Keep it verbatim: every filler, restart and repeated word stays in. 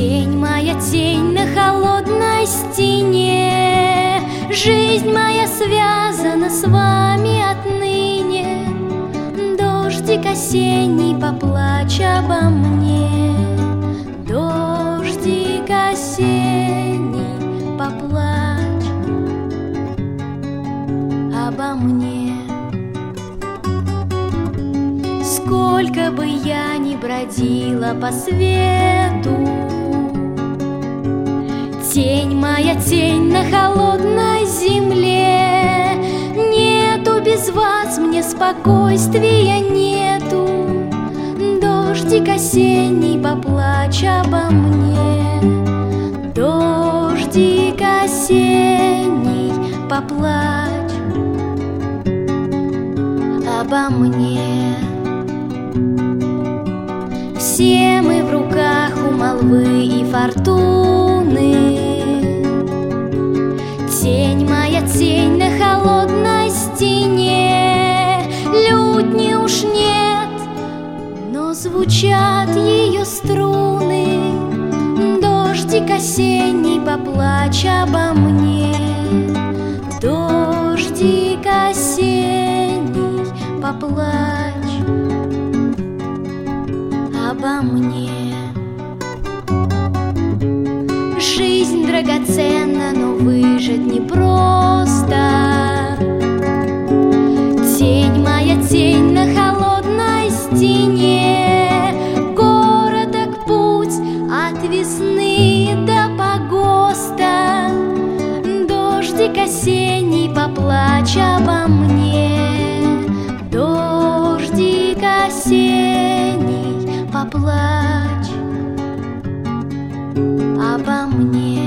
Тень моя, тень на холодной стене, жизнь моя связана с вами отныне. Дождик осенний, поплачь обо мне. Дождик осенний, поплачь обо мне. Сколько бы я ни бродила по свету, тень моя, тень на холодной земле, нету без вас мне спокойствия, нету. Дождик осенний, поплачь обо мне. Дождик осенний, поплачь обо мне. Все мы в руках у молвы и фортуны. Тень моя, тень на холодной стене, лютни уж нет, но звучат ее струны. Дождик осенний, поплачь обо мне. Дождик осенний, поплачь обо мне. Жизнь драгоценна, но выжить непросто. Тень моя, тень на холодной стене, короток путь от весны до погоста. Дождик осенний, поплачь обо мне. Дождик осенний, поплачь обо мне.